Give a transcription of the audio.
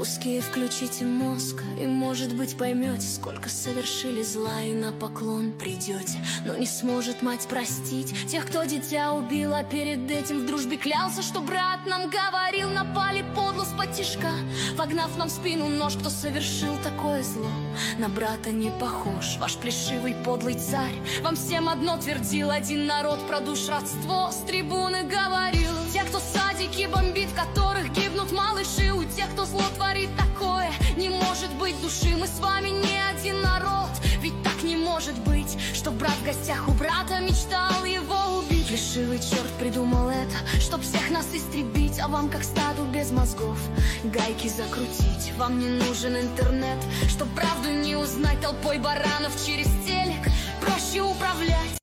Русские, включите мозг, и, может быть, поймете, сколько совершили зла, и на поклон придете. Но не сможет мать простить тех, кто дитя убил, а перед этим в дружбе клялся, что брат нам говорил. Напали подло с-под тишка, вогнав нам в спину нож. Кто совершил такое зло, на брата не похож. Ваш плешивый подлый царь вам всем одно твердил: один народ, про душ родство, с трибуны говорил. Те, кто садики бомбит, в которых гибнут малыши, у тех, кто зло творит такое, не может быть души. Мы с вами не один народ, ведь так не может быть, что брат в гостях у брата мечтал его убить. Плешивый черт придумал это, чтоб всех нас истребить, а вам, как стаду без мозгов, гайки закрутить. Вам не нужен интернет, чтоб правду не узнать толпой баранов через телек. Проще управлять